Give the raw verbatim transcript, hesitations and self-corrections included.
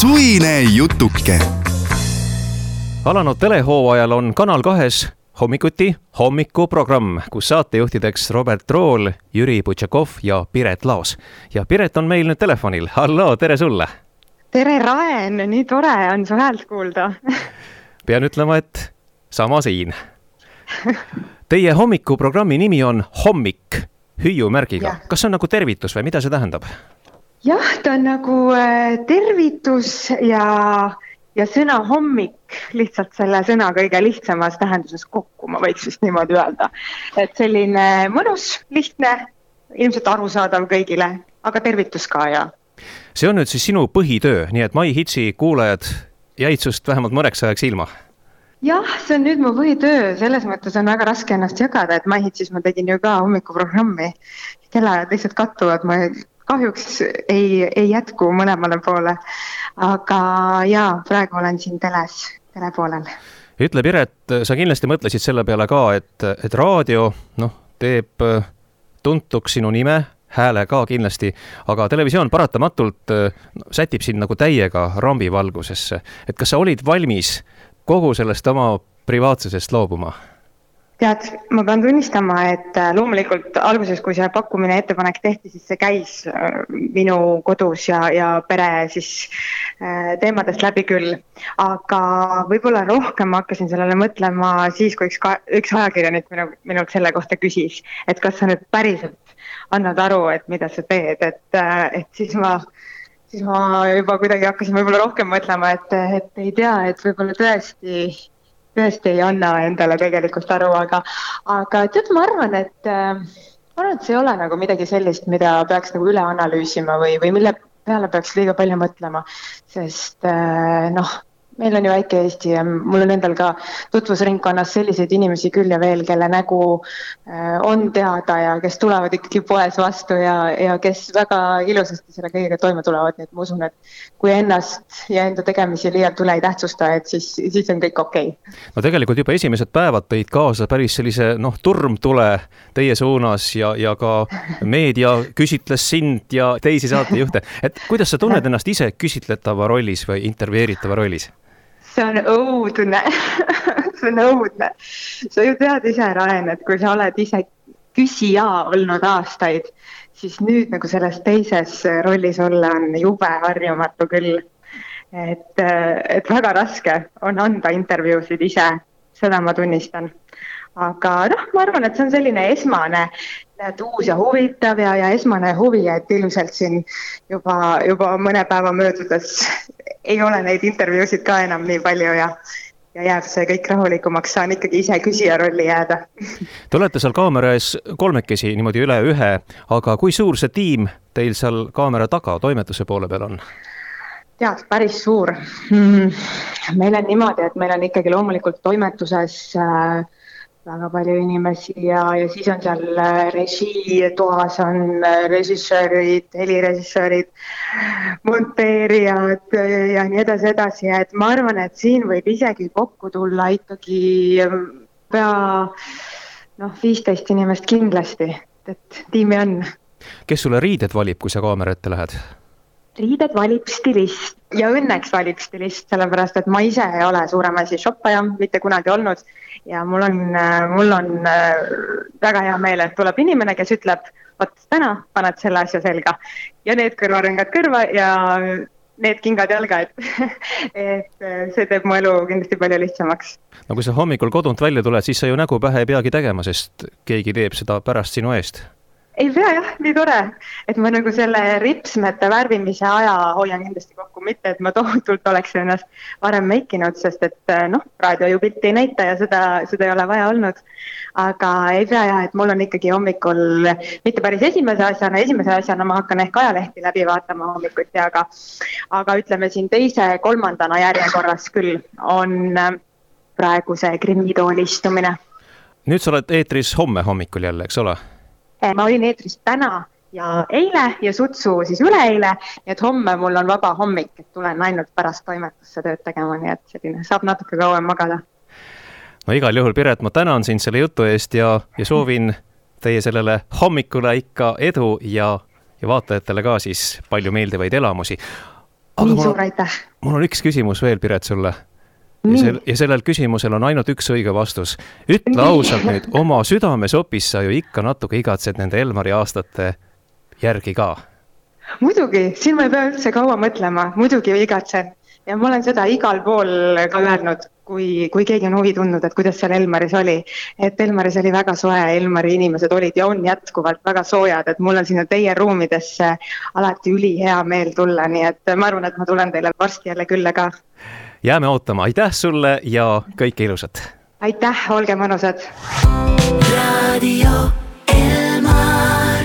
suine jutuke. Alanud telehooajal on Kanal kahes hommikuti hommikuprogramm, kus saatejuhtideks Robert Rool, Jüri Butšakov ja Piret Laos. Ja Piret on meil nüüd telefonil. Halloo, tere sulle! Tere Raen, nii tore on su häält kuulda. Pean ütlema, et sama siin. Teie hommikuprogrammi nimi on Hommik hüüumärgiga. Ja. Kas see on nagu tervitus või mida see tähendab? Jah, ta on nagu tervitus ja, ja sõna hommik lihtsalt selle sõna kõige lihtsamas tähenduses kokku, ma võiks vist niimoodi öelda. Et selline mõnus, lihtne, ilmselt arusaadav kõigile, aga tervitus ka ja. See on nüüd siis sinu põhitöö, nii et My Hitsi kuulajad jäid sust vähemalt mõneks ajaks ilma. Jah, see on nüüd mu põhitöö, selles mõttes on väga raske ennast jagada, et My Hitsis ma tegin ju ka hommikuprogrammi. Kellaajad lihtsalt kattuvad, ma kahjuks ei, ei jätku mõlemale poole, aga jaa, praegu olen siin teles, telepoolel. Ütle Piret, sa kindlasti mõtlesid selle peale ka, et, et raadio noh, teeb tuntuks sinu nime, hääle ka kindlasti, aga televisioon paratamatult sätib sind nagu täiega rambivalgusesse. Et kas sa olid valmis kogu sellest oma privaatsusest loobuma? Tead, ma pean tunnistama, et loomulikult alguses, kui see pakkumine ettepanek tehti, siis see käis minu kodus ja, ja pere siis teemadest läbi küll. Aga võib-olla rohkem hakkasin sellele mõtlema siis, kui üks, üks ajakirjanik minu, minult selle kohta küsis, et kas sa nüüd päriselt annad aru, et mida sa teed, et, et siis ma siis ma juba kuidagi hakkasin võib-olla rohkem mõtlema, et, et ei tea, et võib-olla tõesti tõesti ei anna endale tegelikult aru, aga, aga tead, ma arvan, et, ma arvan, et see ei ole nagu midagi sellist, mida peaks nagu üle analüüsima või, või mille peale peaks liiga palju mõtlema, sest noh, meil on ju väike Eesti ja mul on endal ka tutvusringkonnas selliseid inimesi küll ja veel, kelle nägu on teada ja kes tulevad ikkagi poes vastu ja, ja kes väga ilusasti selle kõigega toime tulevad, nii et ma usun, et kui ennast ja enda tegemisi liialt üle ei tähtsusta, et siis, siis on kõik okei. No tegelikult juba esimesed päevad tõid kaasa päris sellise noh, turmtule teie suunas ja, ja ka meedia küsitles sind ja teisi saatejuhte. Et kuidas sa tunned ennast ise küsitletava rollis või intervjueeritava rollis? See on õudne, see on õudne. Sa ju tead ise, Raen, et kui sa oled ise küsija olnud aastaid, siis nüüd nagu selles teises rollis olla on jube harjumatu küll. Et, et väga raske on anda intervjuusid ise, seda ma tunnistan. Aga noh, ma arvan, et see on selline esmane uus ja huvitav ja, ja esmane huvi, et ilmselt siin juba, juba mõne päeva möödudes ei ole neid intervjuusid ka enam nii palju ja, ja jääb see kõik rahulikumaks, saan ikkagi ise küsija rolli jääda. Te olete seal kaamera ees kolmekesi niimoodi üle ühe, aga kui suur see tiim teil seal kaamera taga toimetuse poole peal on? Tead, päris suur. Hmm. Meil on niimoodi, et meil on ikkagi loomulikult toimetuses äh, väga palju inimesi ja, ja siis on seal režii toas on režissöörid, helirežissöörid, monteerijad ja nii edasi edasi. Et ma arvan, et siin võib isegi kokku tulla ikkagi pea noh, viisteist inimest kindlasti, et tiimi on. Kes sulle riided valib, kui sa kaamera ette lähed? Riided valib stilist ja õnneks valib stilist, sellepärast, et ma ise ei ole suurem asi shoppaja, mitte kunagi olnud ja mul on, mul on väga hea meel, et tuleb inimene, kes ütleb, võt täna paned selle asja selga ja need kõrvarõngad kõrva ja need kingad jalga, et, et see teeb mu elu kindlasti palju lihtsamaks. No kui sa hommikul kodunt välja tuled, siis sa ju nägu pähe ei peagi tegema, sest keegi teeb seda pärast sinu eest. Ei pea jah, nii tore, et ma nagu selle ripsmete värvimise aja hoian kindlasti kokku, mitte et ma tohutult oleks ennast varem meikinud, sest et noh, raadio ju pilti ei näita ja seda, seda ei ole vaja olnud. Aga ei pea jah, et mul on ikkagi hommikul, mitte päris esimese asjana, esimese asjana ma hakkan ehk ajalehti läbi vaatama hommikuti, aga, aga ütleme siin teise, kolmandana järjekorras küll on praegu see krimiitooli istumine. Nüüd sa oled eetris homme hommikul jälle, eks ole? Ma olin eetris täna ja eile ja sutsu siis üleeile, nii et homme mul on vaba hommik, et tulen ainult pärast toimetusse tööd tegema, nii et selline saab natuke kauem magada. No igal juhul, Piret, ma tänan sind selle jutu eest ja, ja soovin teie sellele hommikule ikka edu ja, ja vaatajatele ka siis palju meeldivaid elamusi. nii suur aitäh. Mul on üks küsimus veel, Piret, sulle. Ja, sel, ja sellel küsimusel on ainult üks õige vastus. Ütle nii. Ausalt nüüd, oma südamesopis sa ju ikka natuke igatsed nende Elmari aastate järgi ka. Muidugi, siin ma ei pea üldse kaua mõtlema, muidugi igatsen. Ja ma olen seda igal pool ka öelnud, kui, kui keegi on huvi tundnud, et kuidas seal Elmaris oli. Et Elmaris oli väga soe, Elmari inimesed olid ja on jätkuvalt väga soojad, et mul on sinna teie ruumidesse alati üli hea meel tulla, nii et ma arvan, et ma tulen teile varsti jälle külla ka. Jääme ootama, aitäh sulle ja kõike ilusat! Aitäh, olge mõnusad! Radio Elmar